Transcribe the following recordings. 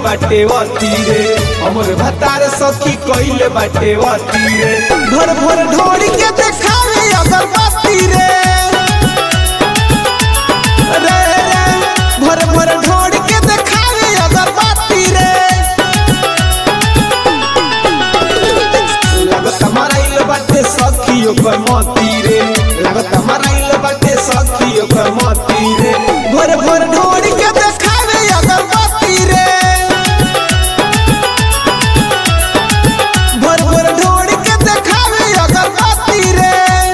बाटे वती रे हमर भतार सखी कइले बाटे वती रे भर भर ढोरी के देखावे अगरबत्ती रे रे रे भर भर ढोरी के देखावे अगरबत्ती रे लागत मराइल बाटे सखी ओकर मती रे लागत मराइल बाटे सखी ओकर मती रे भर भर ढोरी के देखावे अगरबत्ती रे भर भर ढोरी के देखावे अगरबत्ती रे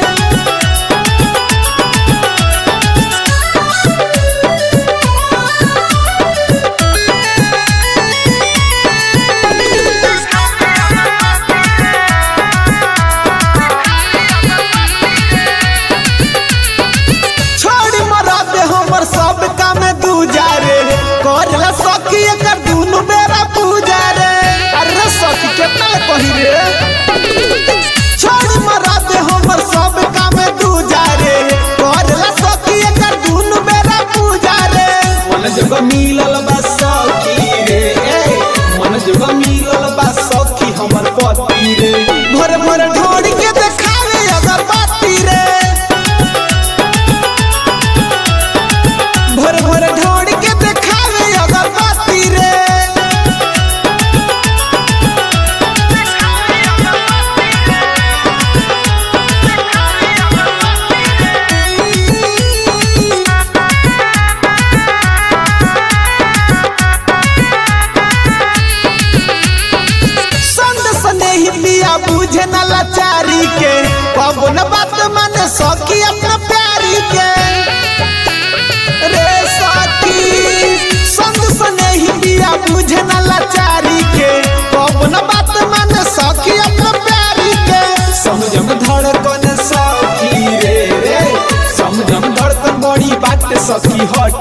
छोड़ी मरा दे हमर सब काम दूजा रे करला सखी एकर दुनु बेरा पूजा रे अरे सखी केतना कही रे छोड़ी मरा दे हमर सब काम दूजा रे करला सखी एकर दुनु बेरा पूजा रे मन जब मिलल बा सखी रे मन जब मिलल बा सखी हमर पति रे भर भर ढोरी के देखावे अगरबत्ती रे भर भर ढोरी के देखावे अगरबत्ती रे संग स्नेही पिया बुझे न लाचारी के कबो न बात माने सखी अपना प्यारी के रे सखी संग स्नेही पिया बुझे न लाचारी के कबो न बात माने सखी अपना प्यारी के समझम धड़कन सखी रे रे समझम धड़कन बड़ी बात सखी हट